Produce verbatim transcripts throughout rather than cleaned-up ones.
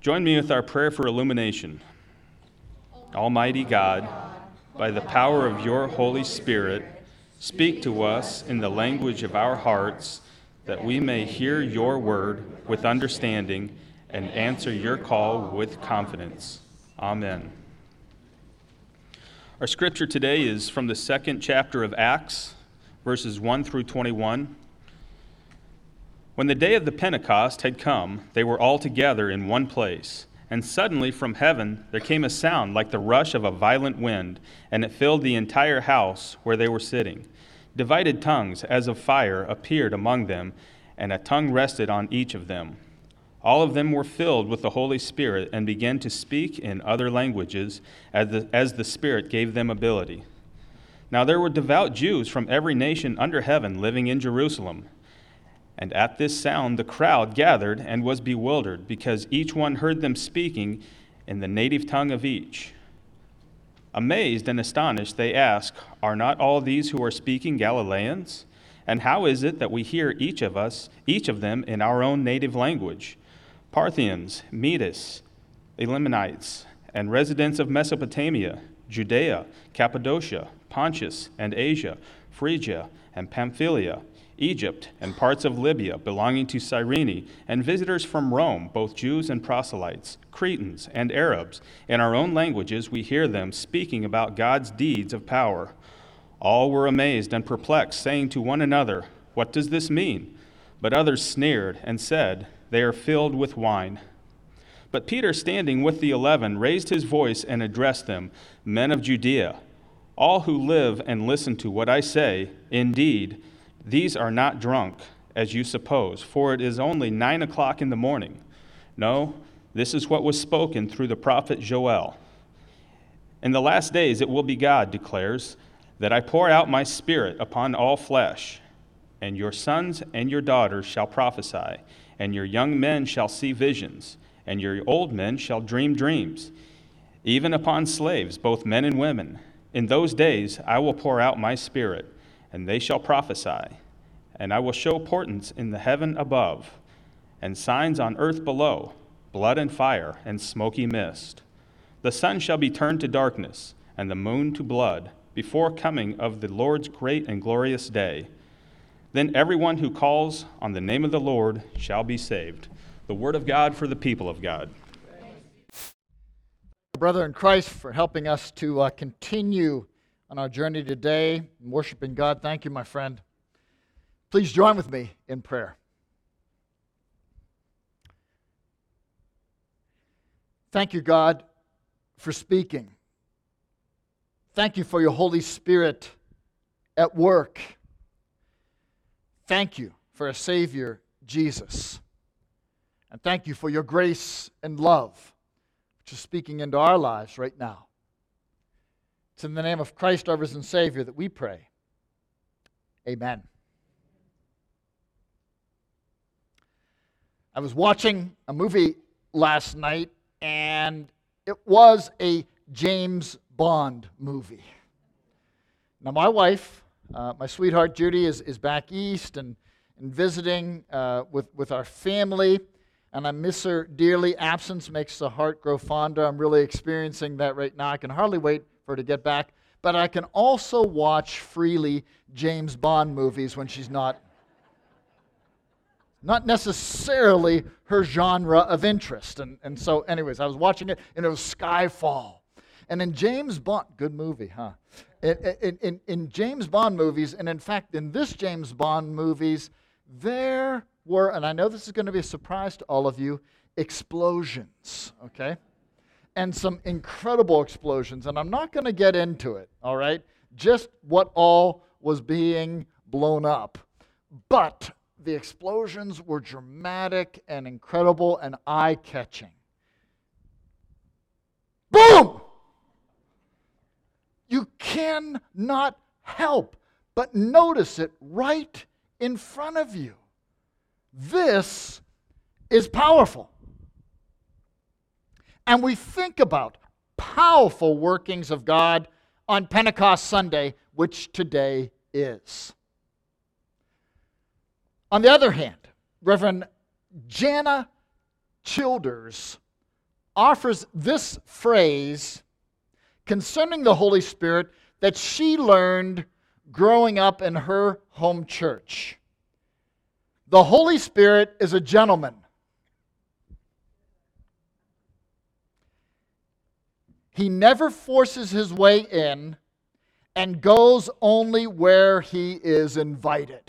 Join me with our prayer for illumination. Almighty God, by the power of your Holy Spirit, speak to us in the language of our hearts, that we may hear your word with understanding and answer your call with confidence. Amen. Our scripture today is from the second chapter of Acts, verses one through twenty-one. When the day of the Pentecost had come, they were all together in one place. And suddenly from heaven there came a sound like the rush of a violent wind, and it filled the entire house where they were sitting. Divided tongues as of fire appeared among them, and a tongue rested on each of them. All of them were filled with the Holy Spirit and began to speak in other languages as the, as the Spirit gave them ability. Now there were devout Jews from every nation under heaven living in Jerusalem. And at this sound the crowd gathered and was bewildered, because each one heard them speaking in the native tongue of each. Amazed and astonished, they asked, "Are not all these who are speaking Galileans? And how is it that we hear each of us, each of them in our own native language? Parthians, Medes, Elamites, and residents of Mesopotamia, Judea, Cappadocia, Pontus and Asia, Phrygia and Pamphylia, Egypt and parts of Libya belonging to Cyrene, and visitors from Rome, both Jews and proselytes, Cretans and Arabs. In our own languages we hear them speaking about God's deeds of power." All were amazed and perplexed, saying to one another, "What does this mean?" But others sneered and said, "They are filled with wine." But Peter, standing with the eleven, raised his voice and addressed them, "Men of Judea, all who live and listen to what I say, indeed, these are not drunk, as you suppose, for it is only nine o'clock in the morning. No, this is what was spoken through the prophet Joel. In the last days it will be, God declares, that I pour out my Spirit upon all flesh, and your sons and your daughters shall prophesy, and your young men shall see visions, and your old men shall dream dreams, even upon slaves, both men and women. In those days I will pour out my Spirit, and they shall prophesy, and I will show portents in the heaven above, and signs on earth below, blood and fire and smoky mist. The sun shall be turned to darkness, and the moon to blood, before coming of the Lord's great and glorious day. Then everyone who calls on the name of the Lord shall be saved." The word of God for the people of God. Brother in Christ, for helping us to uh, continue on our journey today, worshiping God. Thank you, my friend. Please join with me in prayer. Thank you, God, for speaking. Thank you for your Holy Spirit at work. Thank you for a Savior, Jesus. And thank you for your grace and love, which is speaking into our lives right now. It's in the name of Christ, our risen Savior, that we pray. Amen. I was watching a movie last night, and it was a James Bond movie. Now, my wife, uh, my sweetheart Judy, is, is back east and, and visiting uh, with, with our family, and I miss her dearly. Absence makes the heart grow fonder. I'm really experiencing that right now. I can hardly wait for her to get back. But I can also watch freely James Bond movies when she's not, not necessarily her genre of interest. And, and so, anyways, I was watching it, and it was Skyfall. And in James Bond, good movie, huh? In, in, in, in James Bond movies, and in fact, in this James Bond movies, there were, and I know this is going to be a surprise to all of you, explosions, okay? And some incredible explosions, and I'm not going to get into it, all right? Just what all was being blown up. But the explosions were dramatic and incredible and eye-catching. Boom! You cannot help but notice it right in front of you. This is powerful. And we think about powerful workings of God on Pentecost Sunday, which today is. On the other hand, Reverend Jana Childers offers this phrase concerning the Holy Spirit that she learned growing up in her home church. The Holy Spirit is a gentleman. He never forces his way in and goes only where he is invited.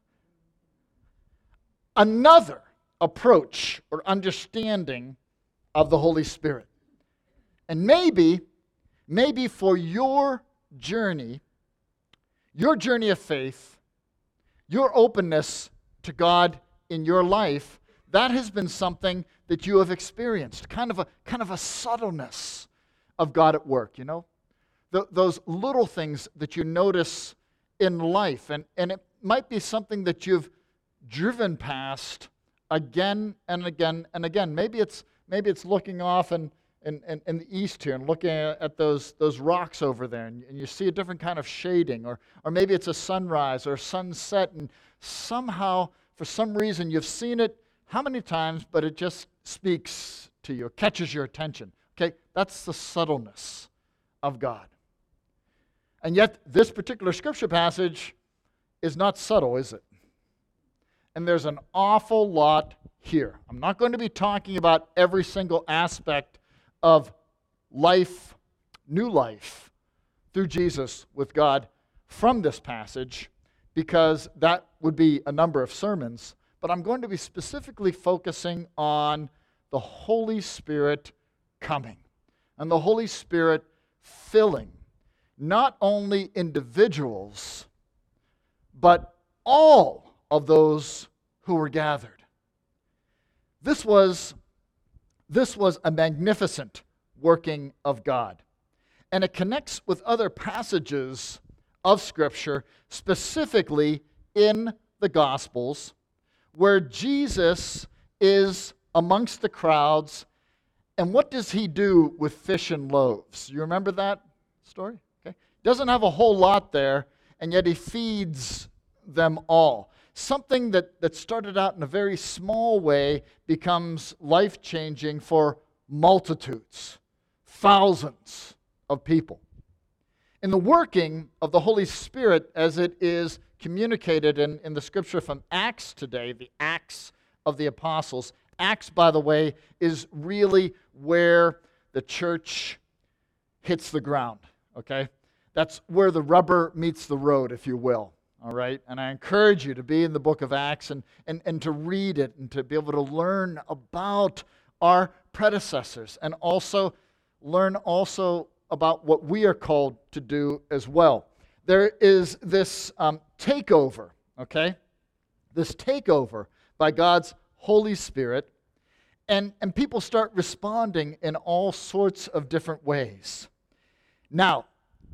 Another approach or understanding of the Holy Spirit. And maybe, maybe for your journey, your journey of faith, your openness to God in your life, that has been something that you have experienced, kind of a kind of a subtleness of God at work, you know? Th- those little things that you notice in life, and, and it might be something that you've driven past again and again and again. Maybe it's maybe it's looking off in, in, in, in the east here and looking at, at those, those rocks over there, and, and you see a different kind of shading, or, or maybe it's a sunrise or a sunset, and somehow, for some reason, you've seen it how many times, but it just speaks to you, catches your attention. Okay, that's the subtleness of God. And yet, this particular scripture passage is not subtle, is it? And there's an awful lot here. I'm not going to be talking about every single aspect of life, new life, through Jesus with God from this passage, because that would be a number of sermons. But I'm going to be specifically focusing on the Holy Spirit coming and the Holy Spirit filling not only individuals, but all of those who were gathered. This was, this was a magnificent working of God. And it connects with other passages of Scripture, specifically in the Gospels, where Jesus is amongst the crowds. And what does he do with fish and loaves? You remember that story? Okay. Doesn't have a whole lot there, and yet he feeds them all. Something that, that started out in a very small way becomes life-changing for multitudes, thousands of people. In the working of the Holy Spirit, as it is communicated in, in the scripture from Acts today, the Acts of the Apostles. Acts, by the way, is really where the church hits the ground, okay? That's where the rubber meets the road, if you will, all right? And I encourage you to be in the book of Acts and, and, and to read it and to be able to learn about our predecessors and also learn also about what we are called to do as well. There is this um, takeover, okay? This takeover by God's Holy Spirit, and, and people start responding in all sorts of different ways. Now,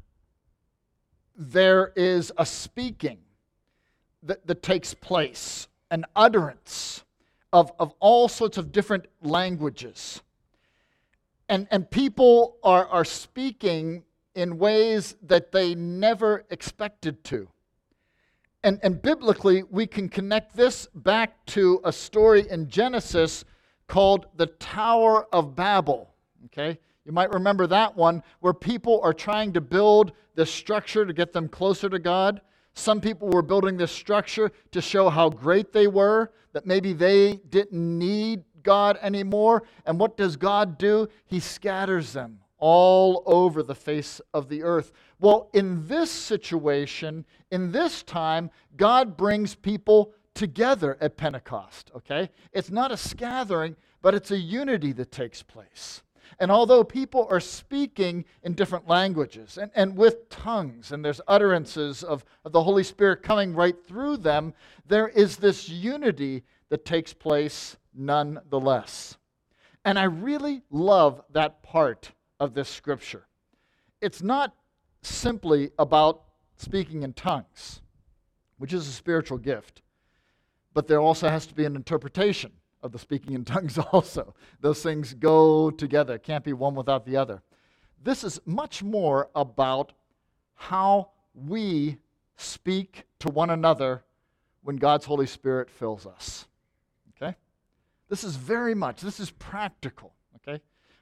there is a speaking that, that takes place, an utterance of, of all sorts of different languages. And, and people are, are speaking in ways that they never expected to. And, and biblically, we can connect this back to a story in Genesis called the Tower of Babel. Okay? You might remember that one, where people are trying to build this structure to get them closer to God. Some people were building this structure to show how great they were, that maybe they didn't need God anymore. And what does God do? He scatters them all over the face of the earth. Well, in this situation, in this time, God brings people together at Pentecost, okay? It's not a scattering, but it's a unity that takes place. And although people are speaking in different languages and, and with tongues, and there's utterances of, of the Holy Spirit coming right through them, there is this unity that takes place nonetheless. And I really love that part of this scripture. It's not simply about speaking in tongues, which is a spiritual gift, but there also has to be an interpretation of the speaking in tongues also. Those things go together. It can't be one without the other. This is much more about how we speak to one another when God's Holy Spirit fills us. Okay? This is very much, this is practical. Okay?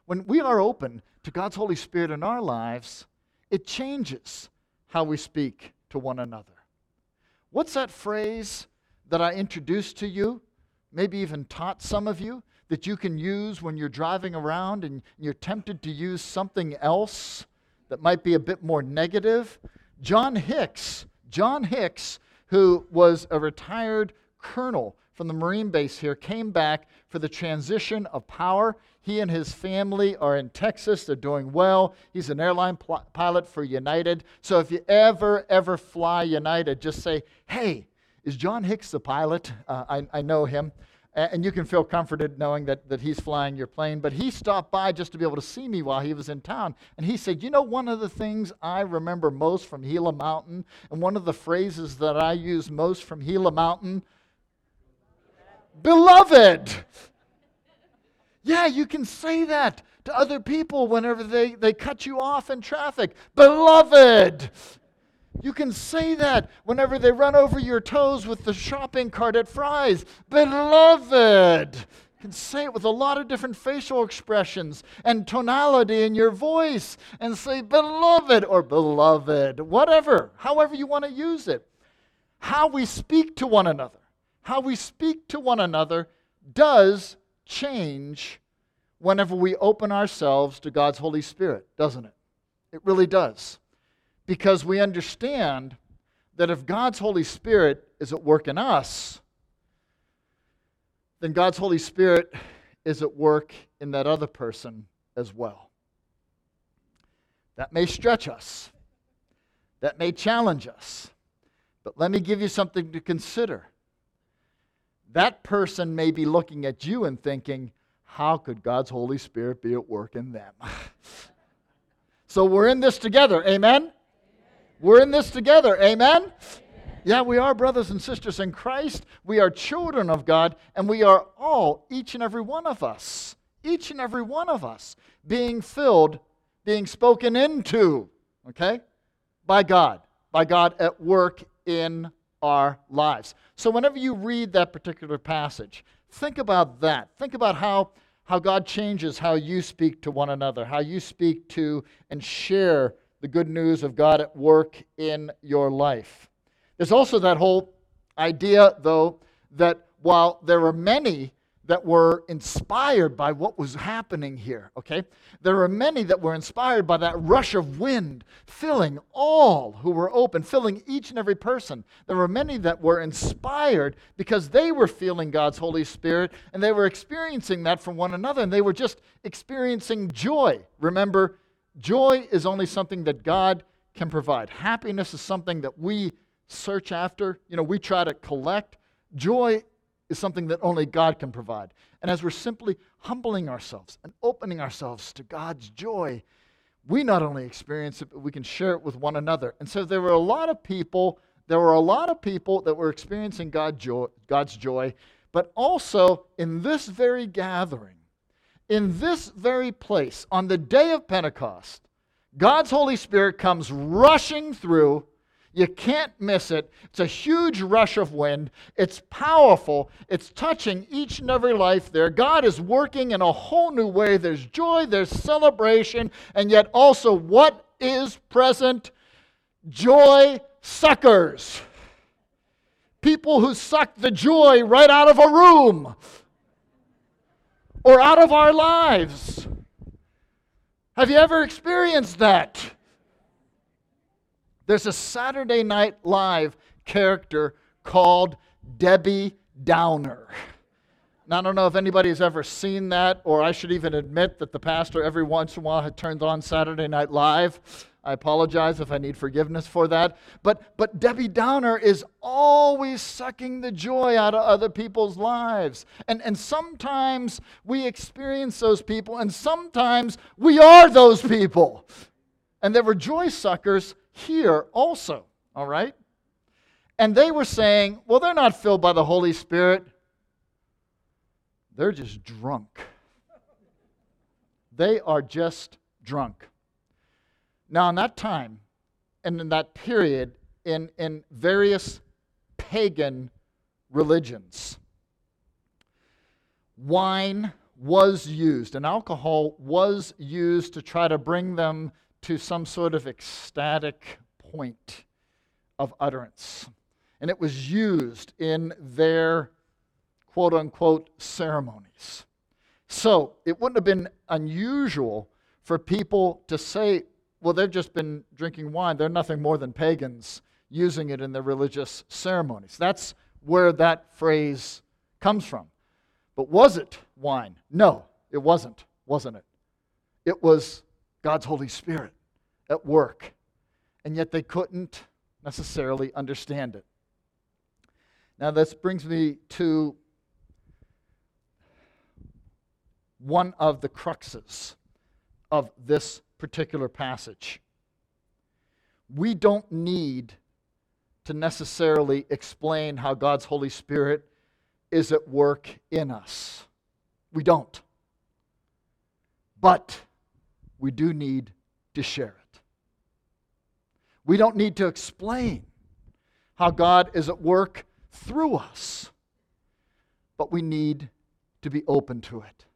when we are open to God's Holy Spirit in our lives, it changes how we speak to one another. What's that phrase that I introduced to you, maybe even taught some of you, that you can use when you're driving around and you're tempted to use something else that might be a bit more negative? John Hicks, John Hicks, who was a retired colonel from the Marine base here, came back for the transition of power. He and his family are in Texas. They're doing well. He's an airline pl- pilot for United. So if you ever, ever fly United, just say, hey, is John Hicks the pilot? Uh, I, I know him. And you can feel comforted knowing that, that he's flying your plane. But he stopped by just to be able to see me while he was in town. And he said, you know, one of the things I remember most from Gila Mountain, and one of the phrases that I use most from Gila Mountain, beloved. Yeah, you can say that to other people whenever they, they cut you off in traffic. Beloved. You can say that whenever they run over your toes with the shopping cart at Fry's. Beloved. You can say it with a lot of different facial expressions and tonality in your voice and say beloved or beloved, whatever, however you want to use it. How we speak to one another, how we speak to one another does change whenever we open ourselves to God's Holy Spirit, doesn't it? It really does. Because we understand that if God's Holy Spirit is at work in us, then God's Holy Spirit is at work in that other person as well. That may stretch us. That may challenge us. But let me give you something to consider. That person may be looking at you and thinking, how could God's Holy Spirit be at work in them? So we're in this together, amen? We're in this together, amen? Amen? Yeah, we are brothers and sisters in Christ. We are children of God, and we are all, each and every one of us, each and every one of us, being filled, being spoken into, okay, by God, by God at work in our lives. So whenever you read that particular passage, think about that. Think about how, how God changes how you speak to one another, how you speak to and share the good news of God at work in your life. There's also that whole idea, though, that while there were many that were inspired by what was happening here, okay? There were many that were inspired by that rush of wind, filling all who were open, filling each and every person. There were many that were inspired because they were feeling God's Holy Spirit, and they were experiencing that from one another, and they were just experiencing joy. Remember, joy is only something that God can provide. Happiness is something that we search after. You know, we try to collect. Joy is something that only God can provide. And as we're simply humbling ourselves and opening ourselves to God's joy, we not only experience it, but we can share it with one another. And so there were a lot of people, there were a lot of people that were experiencing God joy, God's joy, but also in this very gathering, in this very place, on the day of Pentecost, God's Holy Spirit comes rushing through. You can't miss it. It's a huge rush of wind. It's powerful. It's touching each and every life there. God is working in a whole new way. There's joy, there's celebration, and yet also what is present? Joy suckers. People who suck the joy right out of a room or out of our lives. Have you ever experienced that? There's a Saturday Night Live character called Debbie Downer. Now, I don't know if anybody has ever seen that, or I should even admit that the pastor every once in a while had turned on Saturday Night Live. I apologize if I need forgiveness for that. But, but Debbie Downer is always sucking the joy out of other people's lives. And, and sometimes we experience those people, and sometimes we are those people. And there were joy suckers here also, all right? And they were saying, well, they're not filled by the Holy Spirit. They're just drunk. They are just drunk. Now, in that time, and in that period, in, in various pagan religions, wine was used, and alcohol was used to try to bring them to some sort of ecstatic point of utterance. And it was used in their quote-unquote ceremonies. So it wouldn't have been unusual for people to say, well, they've just been drinking wine. They're nothing more than pagans using it in their religious ceremonies. That's where that phrase comes from. But was it wine? No, it wasn't, wasn't it? It was God's Holy Spirit at work. And yet they couldn't necessarily understand it. Now this brings me to one of the cruxes of this particular passage. We don't need to necessarily explain how God's Holy Spirit is at work in us. We don't. But we do need to share it. We don't need to explain how God is at work through us, but we need to be open to it.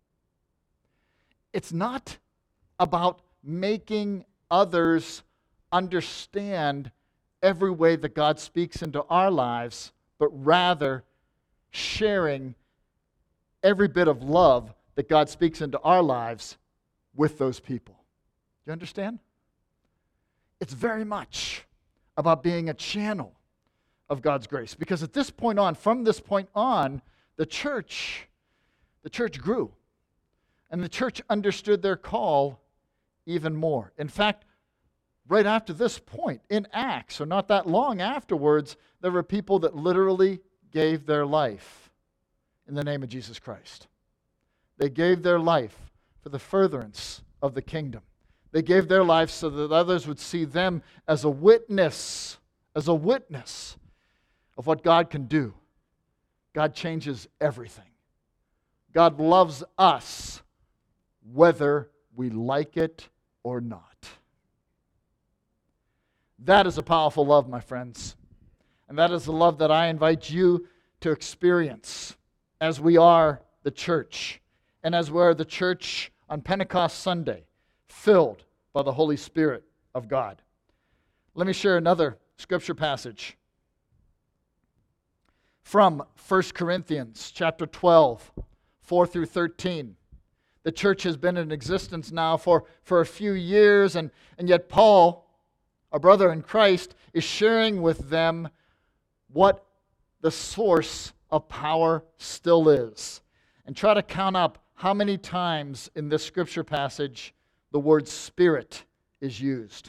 It's not about making others understand every way that God speaks into our lives, but rather sharing every bit of love that God speaks into our lives with those people. Do you understand? It's very much about being a channel of God's grace. Because at this point on, from this point on, the church, the church grew. And the church understood their call even more. In fact, right after this point, in Acts, or not that long afterwards, there were people that literally gave their life in the name of Jesus Christ. They gave their life for the furtherance of the kingdom. They gave their life so that others would see them as a witness, as a witness of what God can do. God changes everything. God loves us whether we like it or not. That is a powerful love, my friends. And that is the love that I invite you to experience as we are the church, and as we are the church on Pentecost Sunday, filled by the Holy Spirit of God. Let me share another scripture passage from First Corinthians chapter twelve, four through thirteen. The church has been in existence now for, for a few years, and, and yet Paul, a brother in Christ, is sharing with them what the source of power still is. And try to count up how many times in this scripture passage the word Spirit is used.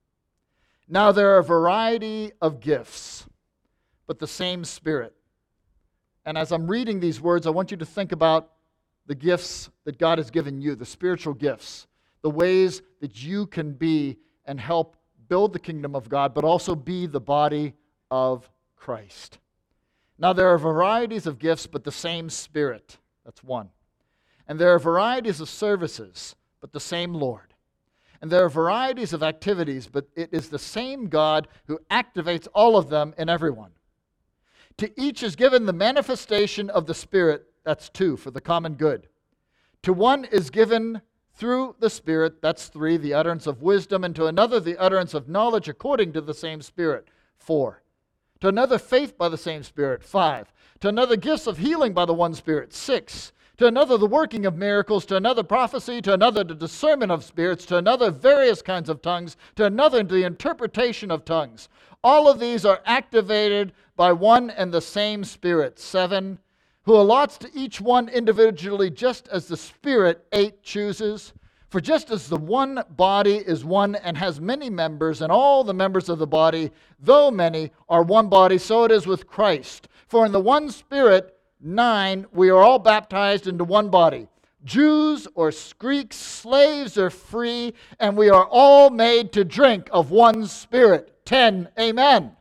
Now there are a variety of gifts, but the same Spirit. And as I'm reading these words, I want you to think about the gifts that God has given you, the spiritual gifts, the ways that you can be and help build the kingdom of God, but also be the body of Christ. Now there are varieties of gifts, but the same Spirit. That's one. And there are varieties of services, but the same Lord. And there are varieties of activities, but it is the same God who activates all of them in everyone. To each is given the manifestation of the Spirit, that's two, for the common good. To one is given through the Spirit, that's three, the utterance of wisdom, and to another the utterance of knowledge according to the same Spirit, four. To another faith by the same Spirit, five. To another gifts of healing by the one Spirit, six. To another the working of miracles, to another prophecy, to another the discernment of spirits, to another various kinds of tongues, to another the interpretation of tongues. All of these are activated by one and the same Spirit, seven, who allots to each one individually just as the Spirit, eight, chooses. For just as the one body is one and has many members, and all the members of the body, though many, are one body, so it is with Christ. For in the one Spirit, nine, we are all baptized into one body. Jews or Greeks, slaves or free, and we are all made to drink of one Spirit. Ten, amen.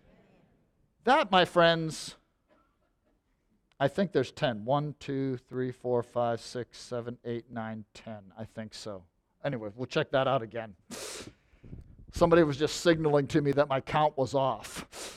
That, my friends, I think there's ten. One, two, three, four, five, six, seven, eight, nine, ten. I think so. Anyway, we'll check that out again. Somebody was just signaling to me that my count was off.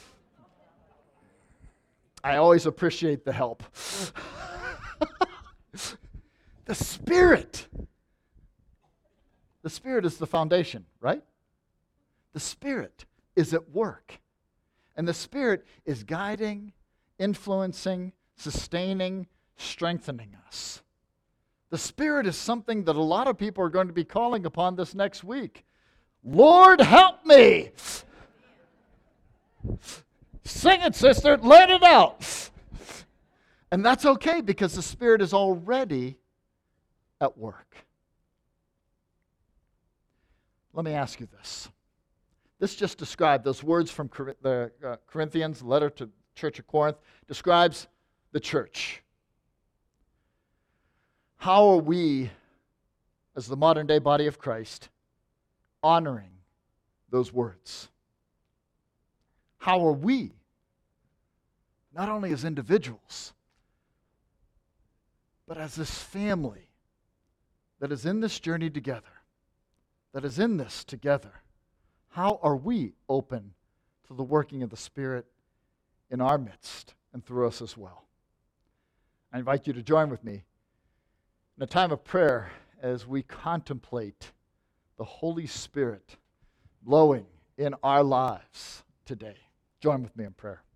I always appreciate the help. The Spirit. The Spirit is the foundation, right? The Spirit is at work. And the Spirit is guiding, influencing, sustaining, strengthening us. The Spirit is something that a lot of people are going to be calling upon this next week. Lord, help me. Sing it, sister. Let it out. And that's okay because the Spirit is already at work. Let me ask you this. This just described, those words from the uh, Corinthians, letter to the church of Corinth, describes the church. How are we, as the modern day body of Christ, honoring those words? How are we, not only as individuals, but as this family that is in this journey together, that is in this together, how are we open to the working of the Spirit in our midst and through us as well? I invite you to join with me in a time of prayer as we contemplate the Holy Spirit blowing in our lives today. Join with me in prayer.